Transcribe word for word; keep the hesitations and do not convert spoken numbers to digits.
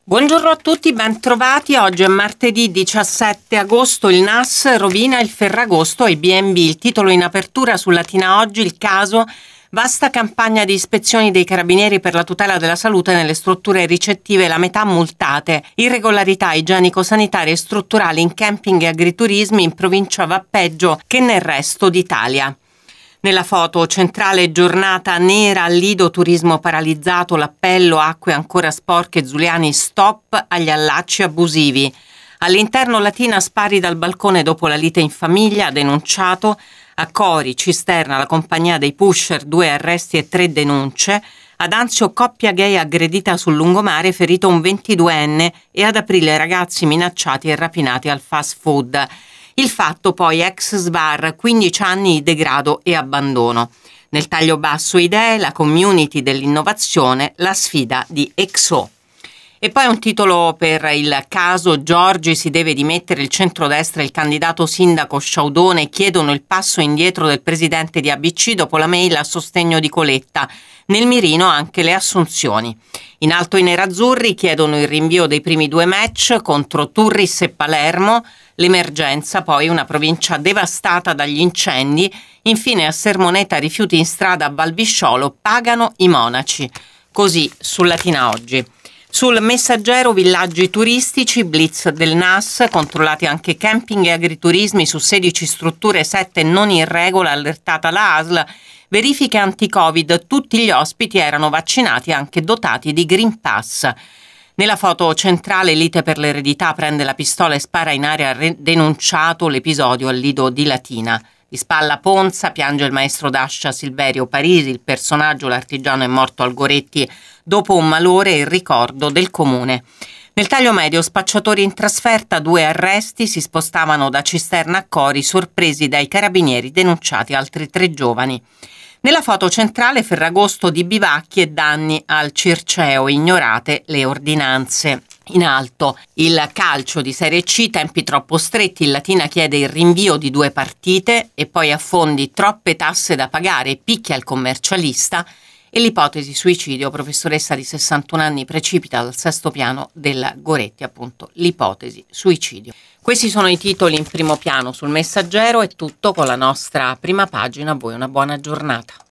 Buongiorno a tutti, ben trovati. Oggi è martedì diciassette agosto. Il N A S rovina il Ferragosto ai B and B. Il titolo in apertura su Latina Oggi, il caso: vasta campagna di ispezioni dei carabinieri per la tutela della salute nelle strutture ricettive, la metà multate. Irregolarità igienico-sanitarie e strutturali in camping e agriturismi, in provincia va peggio che nel resto d'Italia. Nella foto centrale: giornata nera al Lido, turismo paralizzato, l'appello acque ancora sporche, Zuliani stop agli allacci abusivi. All'interno Latina, spari dal balcone dopo la lite in famiglia, denunciato. A Cori, Cisterna, la compagnia dei pusher, due arresti e tre denunce. Ad Anzio, coppia gay aggredita sul lungomare, ferito un ventiduenne, e ad aprile ragazzi minacciati e rapinati al fast food. Il fatto poi ex Sbar, quindici anni di degrado e abbandono. Nel taglio basso idee, la community dell'innovazione, la sfida di Exo. E poi un titolo per il caso: Giorgi si deve dimettere, il centrodestra e il candidato sindaco Sciaudone chiedono il passo indietro del presidente di A B C dopo la mail a sostegno di Coletta. Nel mirino anche le assunzioni. In alto i nerazzurri chiedono il rinvio dei primi due match contro Turris e Palermo. L'emergenza poi: una provincia devastata dagli incendi. Infine a Sermoneta, rifiuti in strada a Valbisciolo, pagano i monaci. Così su Latina Oggi. Sul Messaggero, villaggi turistici, blitz del N A S, controllati anche camping e agriturismi su sedici strutture, sette non in regola, allertata la A S L, verifiche anti-Covid, tutti gli ospiti erano vaccinati, anche dotati di Green Pass. Nella foto centrale, lite per l'eredità, prende la pistola e spara in aria, denunciato l'episodio al Lido di Latina. Di spalla Ponza, piange il maestro d'ascia Silverio Parisi, il personaggio, l'artigiano, è morto al Goretti dopo un malore, e il ricordo del comune. Nel taglio medio, spacciatori in trasferta, due arresti, si spostavano da Cisterna a Cori, sorpresi dai carabinieri, denunciati altri tre giovani. Nella foto centrale, Ferragosto di bivacchi e danni al Circeo, ignorate le ordinanze. In alto il calcio di Serie C, tempi troppo stretti, il Latina chiede il rinvio di due partite, e poi affondi, troppe tasse da pagare, picchia il commercialista. E l'ipotesi suicidio, professoressa di sessantuno anni precipita dal sesto piano del Goretti, appunto l'ipotesi suicidio. Questi sono i titoli in primo piano sul Messaggero. È tutto con la nostra prima pagina. A voi una buona giornata.